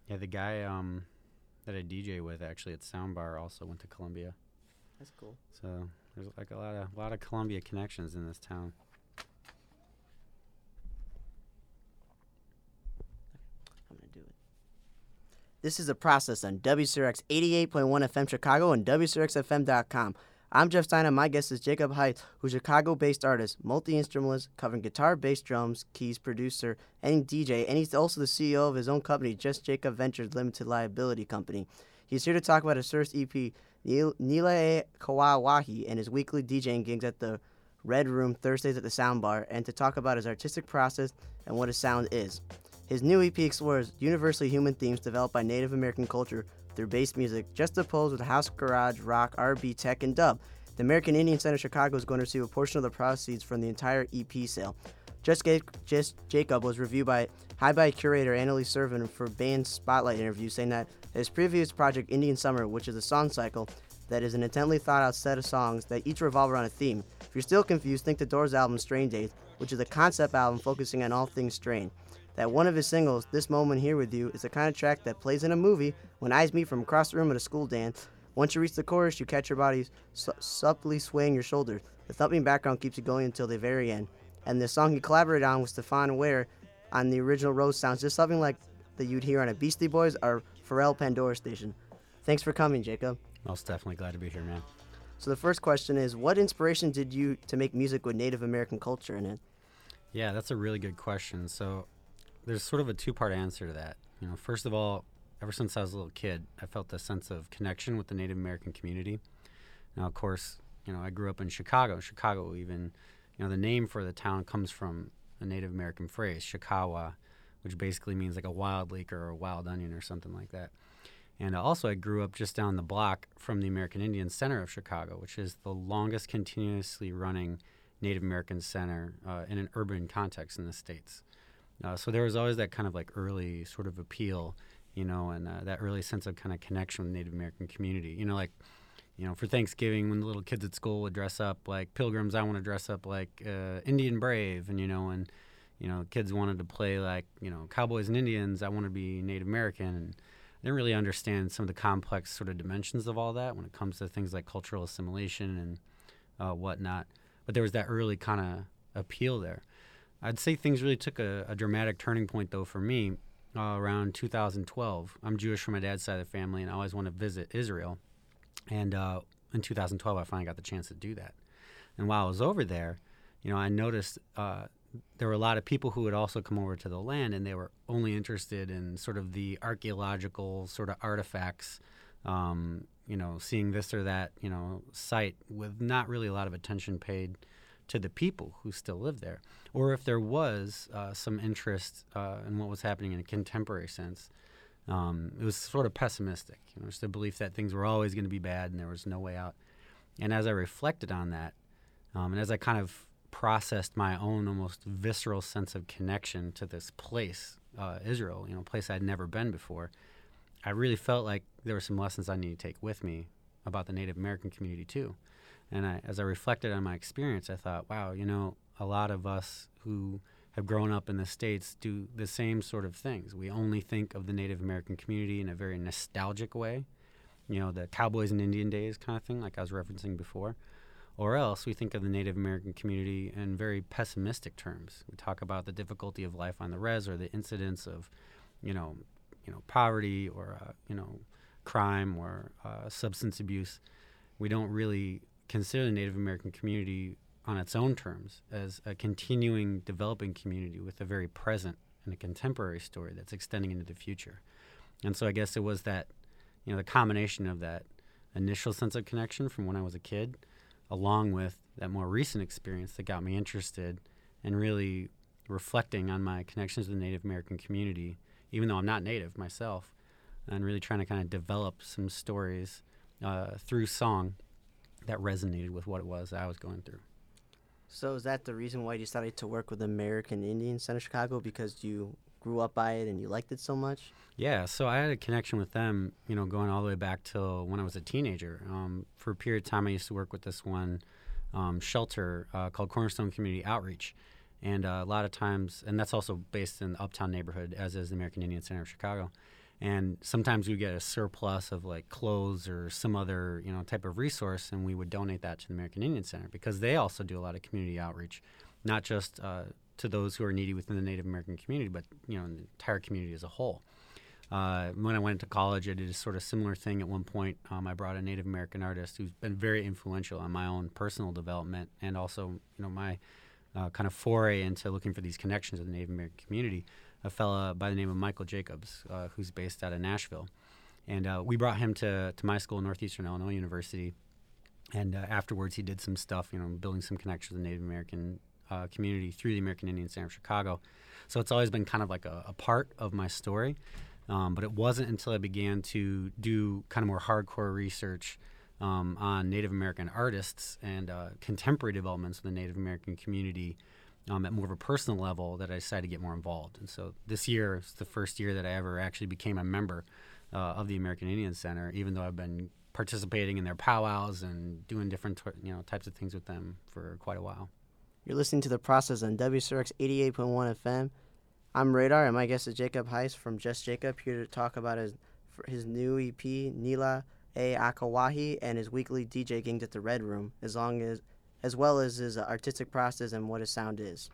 Yeah, the guy that I DJ with actually at Soundbar also went to Columbia. That's cool. So there's like a lot of Columbia connections in this town. I'm gonna do it. This is a process on WCRX 88.1 FM Chicago and WCRXFM.com. I'm Jeff Stein, and my guest is Jacob Height, who's a Chicago-based artist, multi-instrumentalist, covering guitar, bass, drums, keys, producer, and DJ, and he's also the CEO of his own company, Just Jacob Ventures Limited Liability Company. He's here to talk about his first EP, Nila Kawawahi, and his weekly DJing gigs at the Red Room Thursdays at the Soundbar, and to talk about his artistic process and what his sound is. His new EP explores universally human themes developed by Native American culture through bass music, juxtaposed with house, garage, rock, R&B, tech, and dub. The American Indian Center Chicago is going to receive a portion of the proceeds from the entire EP sale. Just Jacob was reviewed by Hi-Bye curator Annalise Servin for Band Spotlight interview, saying that his previous project, Indian Summer, which is a song cycle that is an intently thought-out set of songs that each revolve around a theme. If you're still confused, think the Doors album Strain Days, which is a concept album focusing on all things strain. That one of his singles, This Moment Here With You, is the kind of track that plays in a movie when eyes meet from across the room at a school dance. Once you reach the chorus, you catch your body subtly swaying your shoulders. The thumping background keeps you going until the very end. And the song he collaborated on with Stefan Ware on the original Rose sounds just something like that you'd hear on a Beastie Boys or Pharrell Pandora station. Thanks for coming, Jacob. Most definitely glad to be here, man. So the first question is, what inspiration did you to make music with Native American culture in it? Yeah, that's a really good question. So there's sort of a two-part answer to that. First of all, ever since I was a little kid, I felt a sense of connection with the Native American community. Now, of course, I grew up in Chicago. Chicago, even, the name for the town comes from a Native American phrase, Shikawa, which basically means like a wild leek or a wild onion or something like that. And also, I grew up just down the block from the American Indian Center of Chicago, which is the longest continuously running Native American center in an urban context in the States. So there was always that kind of like early sort of appeal, and that early sense of kind of connection with the Native American community. For Thanksgiving, when the little kids at school would dress up like pilgrims, I want to dress up like Indian Brave, and kids wanted to play like, cowboys and Indians, I want to be Native American. And I didn't really understand some of the complex sort of dimensions of all that when it comes to things like cultural assimilation and whatnot. But there was that early kind of appeal there. I'd say things really took a dramatic turning point, though, for me around 2012. I'm Jewish from my dad's side of the family, and I always want to visit Israel. And in 2012, I finally got the chance to do that. And while I was over there, I noticed there were a lot of people who would also come over to the land, and they were only interested in sort of the archaeological sort of artifacts, seeing this or that, site with not really a lot of attention paid to the people who still live there. Or if there was some interest in what was happening in a contemporary sense, it was sort of pessimistic. Just the belief that things were always going to be bad and there was no way out. And as I reflected on that, and as I kind of processed my own almost visceral sense of connection to this place, Israel, a place I'd never been before, I really felt like there were some lessons I needed to take with me about the Native American community too. And as I reflected on my experience, I thought, wow, a lot of us who have grown up in the States do the same sort of things. We only think of the Native American community in a very nostalgic way, the cowboys and Indian days kind of thing, like I was referencing before. Or else we think of the Native American community in very pessimistic terms. We talk about the difficulty of life on the res or the incidence of, poverty or, crime or substance abuse. We don't really consider the Native American community on its own terms as a continuing developing community with a very present and a contemporary story that's extending into the future. And so I guess it was that, the combination of that initial sense of connection from when I was a kid, along with that more recent experience that got me interested in really reflecting on my connections with the Native American community, even though I'm not Native myself, and really trying to kind of develop some stories through song that resonated with what it was I was going through. So is that the reason why you decided to work with American Indian Center Chicago, because you grew up by it and you liked it so much? Yeah, so I had a connection with them, going all the way back till when I was a teenager. For a period of time, I used to work with this one shelter called Cornerstone Community Outreach. And a lot of times, and that's also based in the Uptown neighborhood, as is the American Indian Center of Chicago. And sometimes we get a surplus of like clothes or some other, type of resource, and we would donate that to the American Indian Center because they also do a lot of community outreach, not just to those who are needy within the Native American community, but the entire community as a whole. When I went to college, I did a sort of similar thing at one point. I brought a Native American artist who's been very influential on my own personal development and also, my kind of foray into looking for these connections with the Native American community, a fella by the name of Michael Jacobs, who's based out of Nashville. And we brought him to my school, Northeastern Illinois University. And afterwards, he did some stuff, building some connections with the Native American community through the American Indian Center of Chicago. So it's always been kind of like a part of my story. But it wasn't until I began to do kind of more hardcore research on Native American artists and contemporary developments in the Native American community at more of a personal level that I decided to get more involved. And so this year is the first year that I ever actually became a member of the American Indian Center, even though I've been participating in their powwows and doing different types of things with them for quite a while. You're listening to The Process on WCRX 88.1 FM. I'm Radar, and my guest is Jacob Heiss from Just Jacob, here to talk about his new EP, Nila A. Akawahi, and his weekly DJ gigs at the Red Room, as well as his artistic process and what his sound is.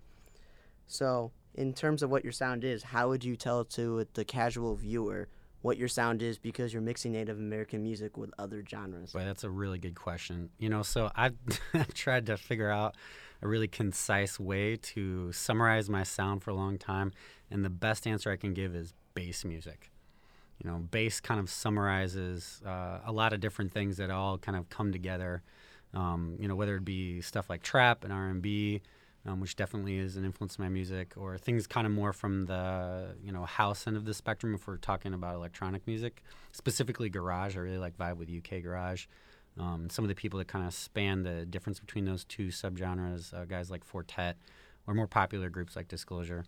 So, in terms of what your sound is, how would you tell to the casual viewer what your sound is, because you're mixing Native American music with other genres? Boy, that's a really good question. So I've tried to figure out a really concise way to summarize my sound for a long time, and the best answer I can give is bass music. Bass kind of summarizes a lot of different things that all kind of come together, whether it be stuff like trap and R&B, which definitely is an influence in my music, or things kind of more from the, house end of the spectrum if we're talking about electronic music, specifically garage. I really like vibe with UK garage. Some of the people that kind of span the difference between those two subgenres, guys like Fortet, or more popular groups like Disclosure.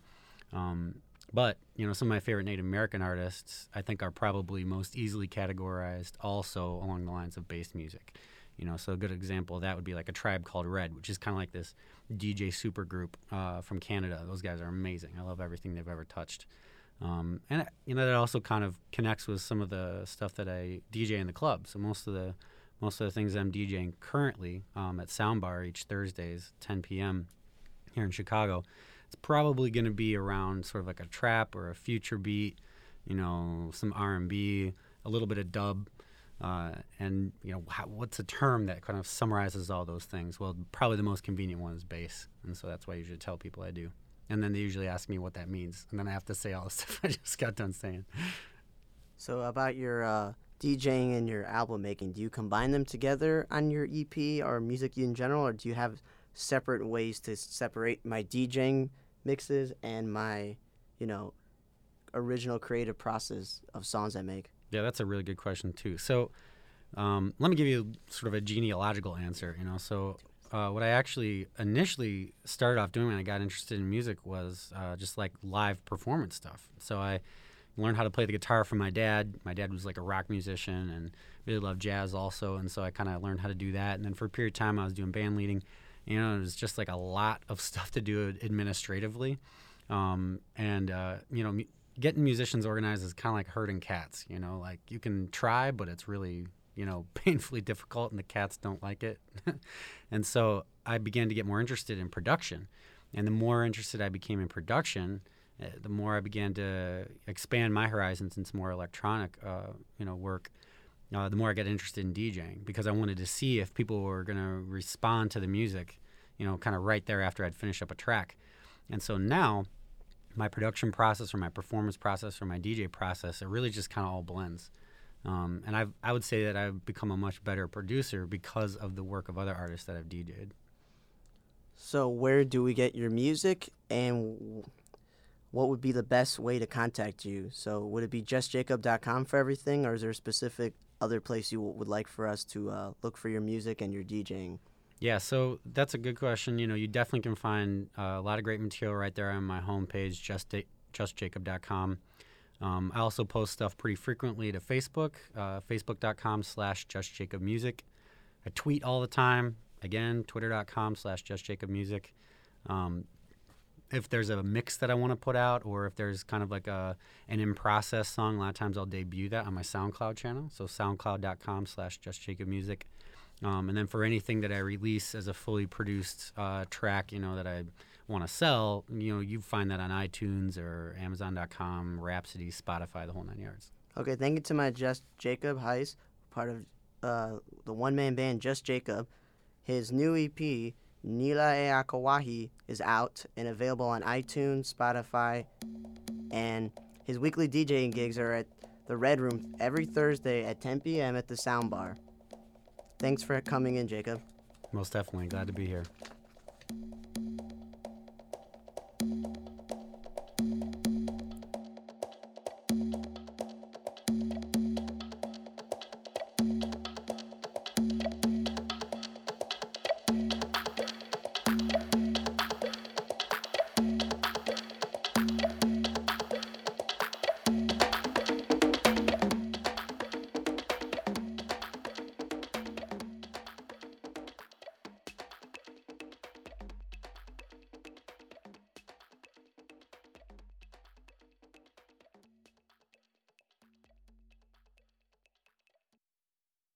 But some of my favorite Native American artists, I think, are probably most easily categorized also along the lines of bass music. So a good example of that would be like A Tribe Called Red, which is kind of like this DJ super group from Canada. Those guys are amazing. I love everything they've ever touched. And that also kind of connects with some of the stuff that I DJ in the club. So most of the things I'm DJing currently at Soundbar each Thursdays, 10 p.m. here in Chicago, it's probably going to be around sort of like a trap or a future beat, some R&B, a little bit of dub. And what's a term that kind of summarizes all those things? Well, probably the most convenient one is bass, and so that's why I usually tell people I do. And then they usually ask me what that means, and then I have to say all the stuff I just got done saying. So about your DJing and your album making, do you combine them together on your EP or music in general, or do you have separate ways to separate my DJing mixes and my, original creative process of songs I make? Yeah, that's a really good question, too. So let me give you sort of a genealogical answer. What I actually initially started off doing when I got interested in music was just like live performance stuff. So I learned how to play the guitar from my dad. My dad was like a rock musician and really loved jazz also, and so I kind of learned how to do that. And then for a period of time, I was doing band leading. It was just like a lot of stuff to do administratively. Getting musicians organized is kind of like herding cats, like you can try, but it's really, painfully difficult and the cats don't like it. And so I began to get more interested in production. And the more interested I became in production, the more I began to expand my horizons into more electronic, work. The more I got interested in DJing, because I wanted to see if people were going to respond to the music, kind of right there after I'd finished up a track. And so now my production process or my performance process or my DJ process, it really just kind of all blends. And I would say that I've become a much better producer because of the work of other artists that I've DJ'd. So where do we get your music, and what would be the best way to contact you? So would it be justjacob.com for everything, or is there a specific other place you would like for us to look for your music and your DJing? Yeah, so that's a good question. You definitely can find a lot of great material right there on my homepage, justjacob.com. I also post stuff pretty frequently to Facebook, facebook.com/justjacobmusic. I tweet all the time. Again, twitter.com/justjacobmusic. if there's a mix that I want to put out, or if there's kind of like an in-process song, a lot of times I'll debut that on my SoundCloud channel. So soundcloud.com/justjacobmusic. And then for anything that I release as a fully produced track, that I want to sell, you find that on iTunes or Amazon.com, Rhapsody, Spotify, the whole 9 yards. Okay, thank you to my Just Jacob Heiss, part of the one-man band Just Jacob. His new EP, Nila E Akawahi, is out and available on iTunes, Spotify, and his weekly DJing gigs are at the Red Room every Thursday at 10 p.m. at the Sound Bar. Thanks for coming in, Jacob. Most definitely. Glad to be here.